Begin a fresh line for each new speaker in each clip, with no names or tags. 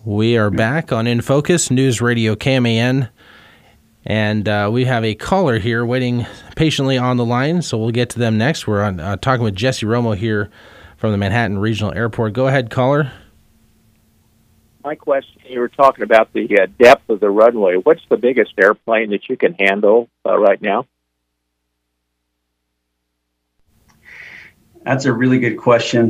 We are back on In Focus, News Radio KMAN, and we have a caller here waiting patiently on the line, so we'll get to them next. We're on talking with Jesse Romo here from the Manhattan Regional Airport. Go ahead, caller.
My question, you were talking about the depth of the runway. What's the biggest airplane that you can handle right now?
That's a really good question.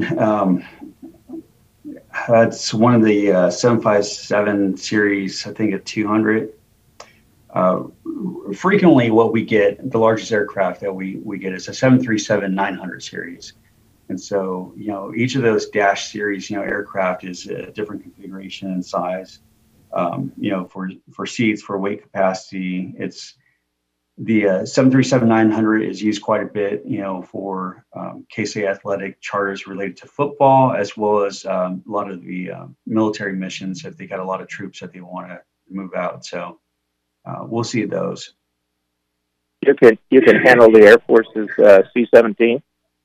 It's one of the 757 series, I think at 200. Frequently what we get, the largest aircraft that we get is a 737-900 series. And so, each of those dash series, aircraft is a different configuration and size. For seats, for weight capacity, it's the 737-900 is used quite a bit, for KSA athletic charters related to football, as well as a lot of the military missions if they got a lot of troops that they want to move out. So we'll see those.
You can handle the Air Force's C-17?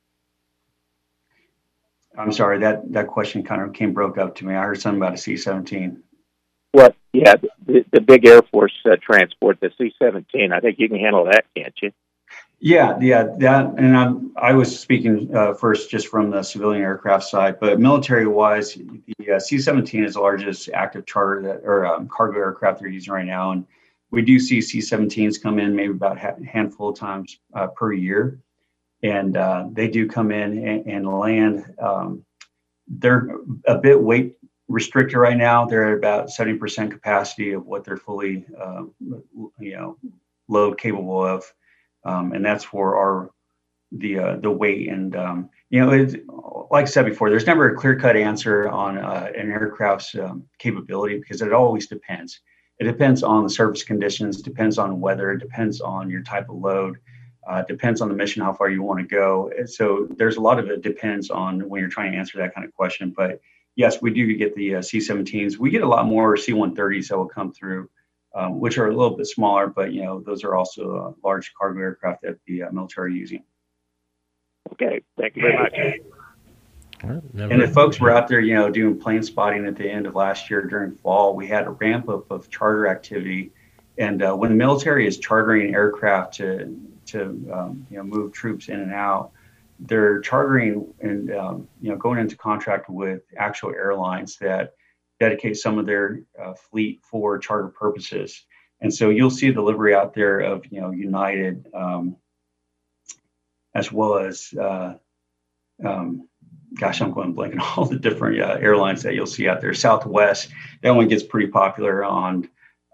I'm sorry, that question kind of broke up to me. I heard something about a C-17.
What? Yeah, the big Air Force transport, the C-17. I think you can handle that, can't you?
Yeah, that. And I was speaking first just from the civilian aircraft side, but military-wise, the C-17 is the largest active charter cargo aircraft they're using right now, and we do see C-17s come in maybe about a handful of times per year, and they do come in and land. They're a bit weight restricted right now. They're at about 70% capacity of what they're fully, load capable of, and that's for the weight. And it's, like I said before, there's never a clear-cut answer on an aircraft's capability because it always depends. It depends on the surface conditions, depends on weather, depends on your type of load, depends on the mission, how far you want to go. And so there's a lot of it depends on when you're trying to answer that kind of question. But yes, we do get the C-17s. We get a lot more C-130s that will come through, which are a little bit smaller, but those are also large cargo aircraft that the military are using.
Okay, thank you very much.
And if folks were out there, doing plane spotting at the end of last year during fall, we had a ramp up of charter activity. And when the military is chartering aircraft to move troops in and out, they're chartering and going into contract with actual airlines that dedicate some of their fleet for charter purposes. And so you'll see a delivery out there of United, as well as I'm going blank on all the different airlines that you'll see out there. Southwest, that one gets pretty popular on,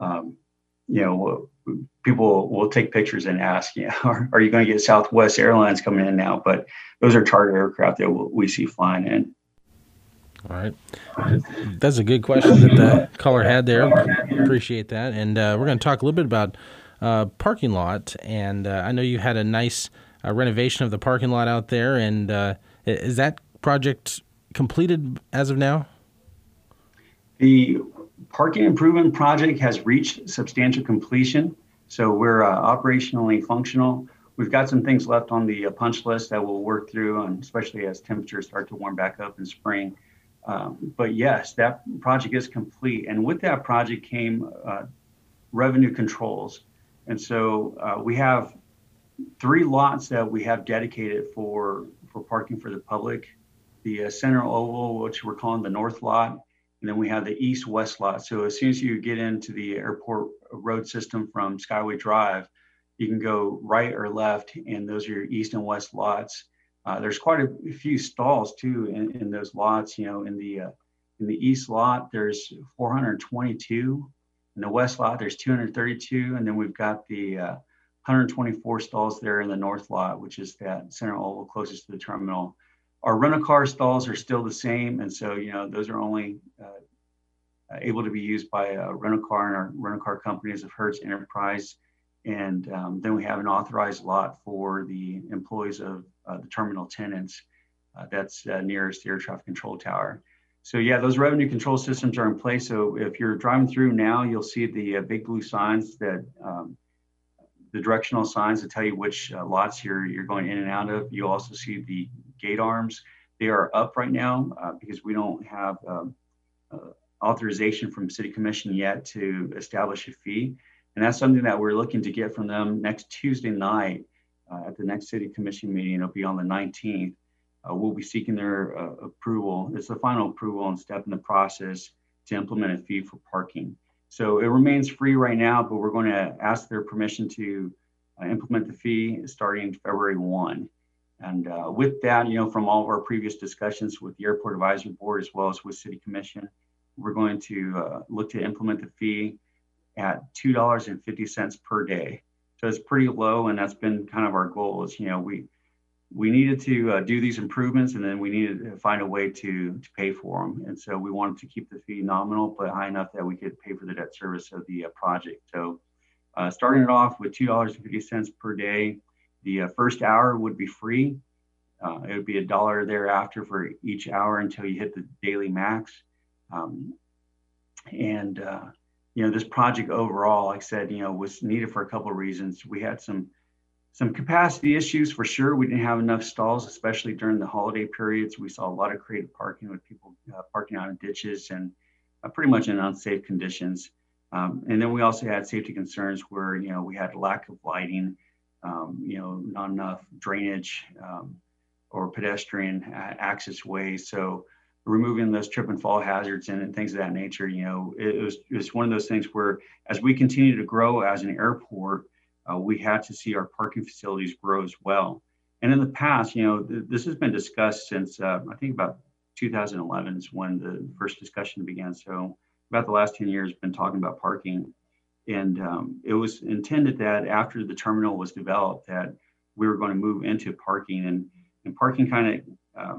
people will take pictures and ask, are you going to get Southwest Airlines coming in now? But those are charter aircraft that we see flying in.
All right. That's a good question that the caller had there. Appreciate that. And we're going to talk a little bit about parking lot. And I know you had a nice renovation of the parking lot out there. And is that project completed as of now?
The parking improvement project has reached substantial completion. So we're operationally functional. We've got some things left on the punch list that we'll work through, and especially as temperatures start to warm back up in spring. But yes, that project is complete. And with that project came revenue controls. And so we have 3 lots that we have dedicated for parking for the public. The center oval, which we're calling the north lot, and then we have the east-west lot. So as soon as you get into the airport road system from Skyway Drive, you can go right or left, and those are your east and west lots. There's quite a few stalls too in those lots. In the east lot, there's 422. In the west lot, there's 232, and then we've got the 124 stalls there in the north lot, which is that center oval closest to the terminal. Our rental-car stalls are still the same, and so those are only able to be used by rental-car and our rental-car companies of Hertz Enterprise. And then we have an authorized lot for the employees of the terminal tenants that's nearest the air traffic control tower. So yeah, those revenue control systems are in place. So if you're driving through now, you'll see the big blue signs that the directional signs that tell you which lots you're going in and out of. You'll also see the gate arms. They are up right now because we don't have authorization from City Commission yet to establish a fee. And that's something that we're looking to get from them next Tuesday night at the next City Commission meeting. It'll be on the 19th. We'll be seeking their approval. It's the final approval and step in the process to implement a fee for parking. So it remains free right now, but we're going to ask their permission to implement the fee starting February 1. And with that, from all of our previous discussions with the Airport Advisory Board as well as with City Commission, we're going to look to implement the fee at $2.50 per day. So it's pretty low, and that's been kind of our goal. Is we needed to do these improvements, and then we needed to find a way to pay for them. And so we wanted to keep the fee nominal, but high enough that we could pay for the debt service of the project. So starting it off with $2.50 per day, the first hour would be free. It would be $1 thereafter for each hour until you hit the daily max. This project overall, like I said, was needed for a couple of reasons. We had some capacity issues for sure. We didn't have enough stalls, especially during the holiday periods. We saw a lot of creative parking with people parking out in ditches and pretty much in unsafe conditions. And then we also had safety concerns where, we had lack of lighting, not enough drainage or pedestrian access ways. So removing those trip and fall hazards and things of that nature, it was one of those things where as we continue to grow as an airport, we had to see our parking facilities grow as well. And in the past, this has been discussed since I think about 2011 is when the first discussion began. So about the last 10 years, been talking about parking. And it was intended that after the terminal was developed, that we were going to move into parking. And parking kind of,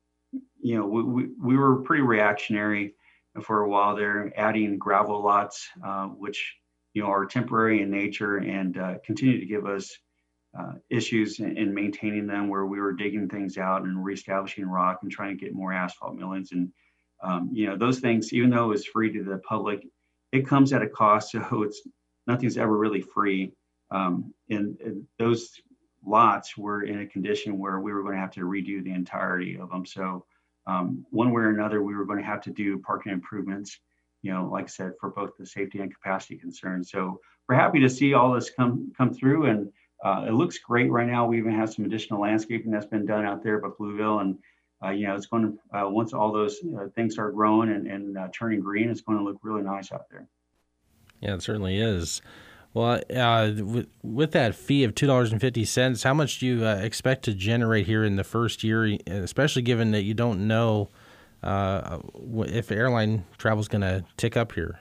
we were pretty reactionary for a while there, adding gravel lots, which are temporary in nature and continue to give us issues in maintaining them, where we were digging things out and reestablishing rock and trying to get more asphalt millings. And, those things, even though it's free to the public, it comes at a cost. So nothing's ever really free. And those lots were in a condition where we were going to have to redo the entirety of them. So one way or another, we were going to have to do parking improvements, like I said, for both the safety and capacity concerns. So we're happy to see all this come through, and it looks great right now. We even have some additional landscaping that's been done out there by Blueville, and it's going to once all those things start growing and turning green, it's going to look really nice out there.
Yeah, it certainly is. Well, with that fee of $2.50, how much do you expect to generate here in the first year, especially given that you don't know if airline travel is going to tick up here?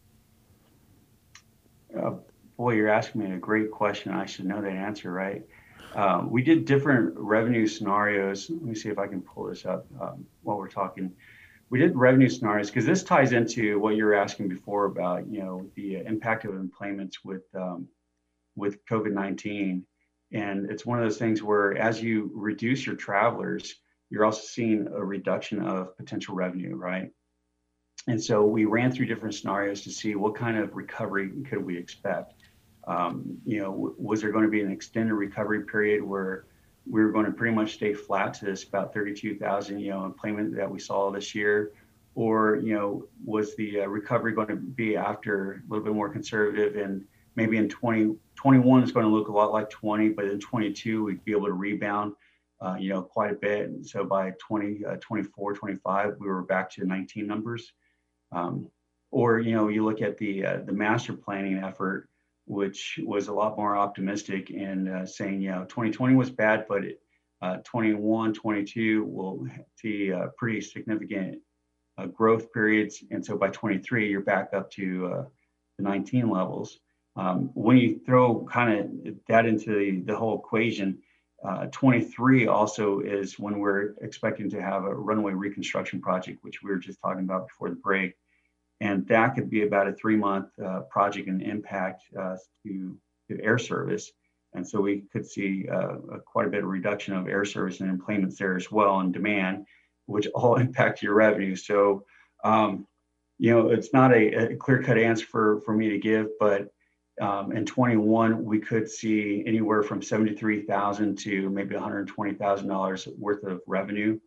Boy, you're asking me a great question. I should know that answer, right? We did different revenue scenarios. Let me see if I can pull this up while we're talking. We did revenue scenarios because this ties into what you were asking before about, the impact of employments with COVID-19. And it's one of those things where as you reduce your travelers, you're also seeing a reduction of potential revenue, right? And so we ran through different scenarios to see what kind of recovery could we expect. Was there going to be an extended recovery period where we were going to pretty much stay flat to this about 32,000, employment that we saw this year? Or, was the recovery going to be after a little bit more conservative, and maybe in 2021 it's going to look a lot like 20, but in 22 we'd be able to rebound, quite a bit. And so by 24, 25, we were back to 19 numbers. Or, you look at the master planning effort, which was a lot more optimistic and saying, 2020 was bad, but 21, 22 will see pretty significant growth periods. And so by 23, you're back up to the 19 levels. When you throw kind of that into the whole equation, 23 also is when we're expecting to have a runway reconstruction project, which we were just talking about before the break. And that could be about a 3-month project and impact to air service. And so we could see quite a bit of reduction of air service and employments there as well, and demand, which all impact your revenue. So, it's not a clear-cut answer for me to give, but in 21, we could see anywhere from $73,000 to maybe $120,000 worth of revenue.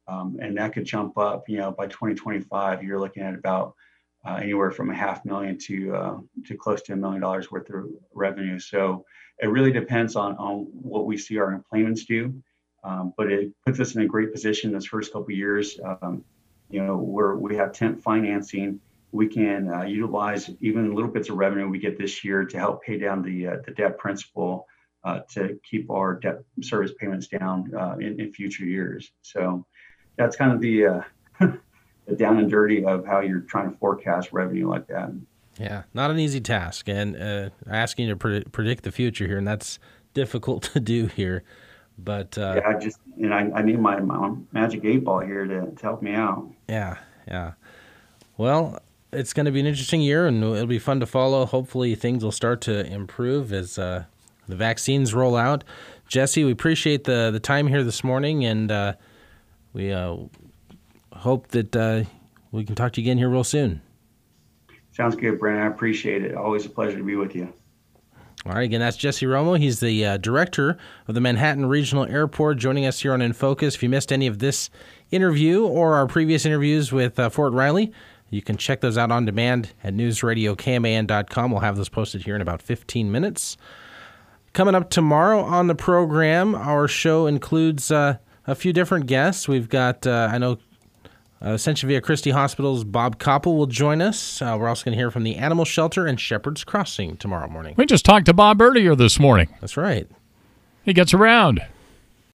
And that could jump up, by 2025, you're looking at about anywhere from $500,000 to close to $1 million worth of revenue. So it really depends on what we see our employments do. But it puts us in a great position this first couple of years. Where we have temp financing, we can utilize even little bits of revenue we get this year to help pay down the debt principal to keep our debt service payments down in future years. So that's kind of the down and dirty of how you're trying to forecast revenue like that.
Yeah, not an easy task, and asking you to predict the future here, and that's difficult to do here. But
I need my magic 8-ball here to help me out.
Yeah. Well, it's going to be an interesting year, and it'll be fun to follow. Hopefully, things will start to improve as the vaccines roll out. Jesse, we appreciate the time here this morning, and we hope that we can talk to you again here real soon.
Sounds good, Brandon. I appreciate it. Always a pleasure to be with you.
All right, again, that's Jesse Romo. He's the director of the Manhattan Regional Airport, joining us here on In Focus. If you missed any of this interview or our previous interviews with Fort Riley, you can check those out on demand at newsradiokman.com. We'll have those posted here in about 15 minutes. Coming up tomorrow on the program, our show includes a few different guests. We've got, Ascension Via Christi Hospital's Bob Koppel will join us. We're also going to hear from the Animal Shelter and Shepherd's Crossing tomorrow morning.
We just talked to Bob earlier this morning.
That's right.
He gets around.